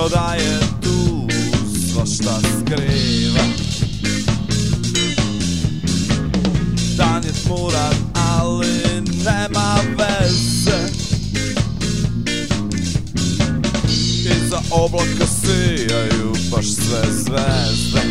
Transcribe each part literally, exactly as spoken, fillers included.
priroda je tu, svašta skriva. Dan je tmuran, ali nema veze. Iza oblaka sijaju baš sve zvezde.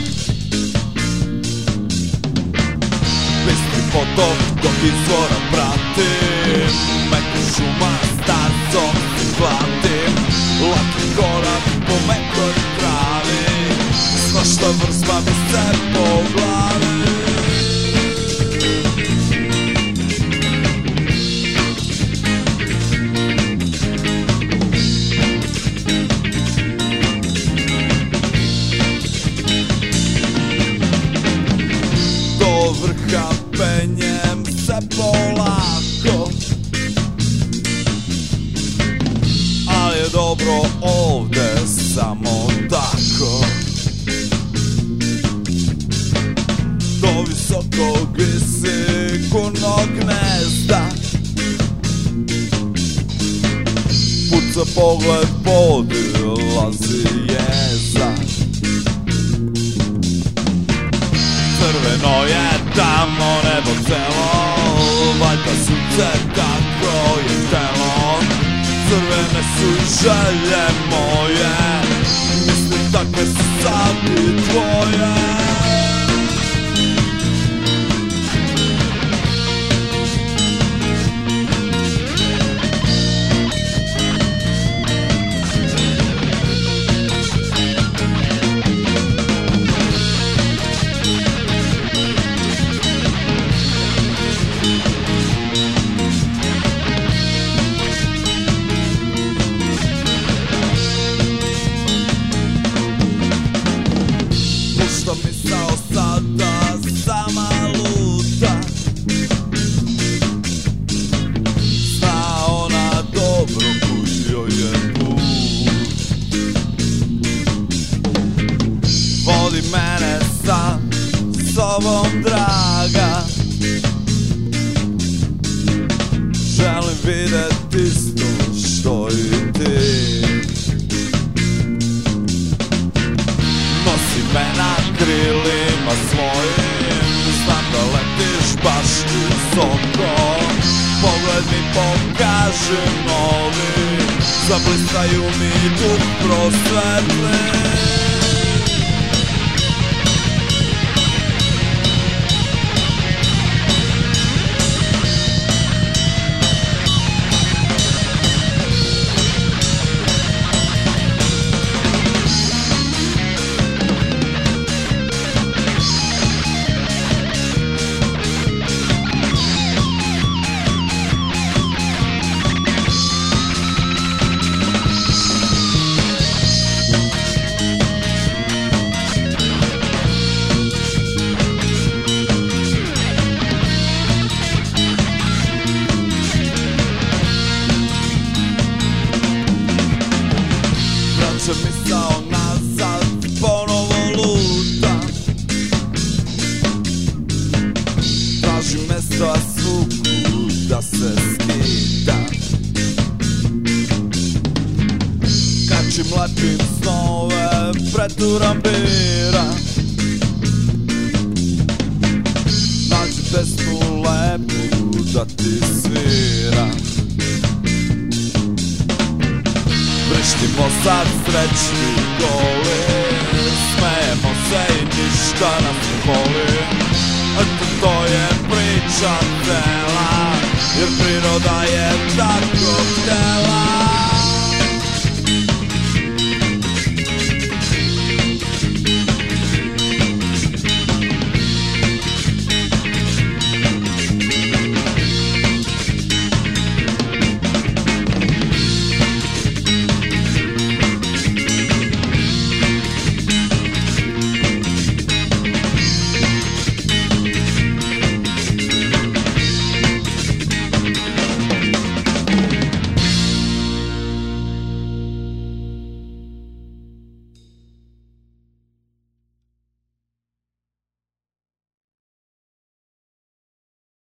Bistri potok do izvora pratim, meku šuma stazom se klatim. Laki korak po mekoj travi, svašta vrsma mi se po glavi. Do vrha penjem se polako, ali je dobro ovde samo tako. Do visokog i sigurnog gnezda puca pogled, podilazi jeza. Crveno je tamo nebo celo, valjda sunce tako je telo. Crvene su i želje moje, mislim takve su sad i tvoje. Što misao sada sama luta, zna ona dobro kud joj je put. Vodi mene sa sobom draga, želim vidjeti isto što i ti. Nosi me na krilima svojim, znam da letiš baš visoko. Pogled mi pokaže novi, zablistaju mi duh prosvetli. Misao nazad ponovo luta, traži mesta svugud da se skita. Kačim lepim snove, preturam bira, nađi pesmu lepu da ti svira. Vrištimo sad srećni goli, smejemo se i ništa nas ne boli. Eto to je priča cela, jer priroda je tako htela.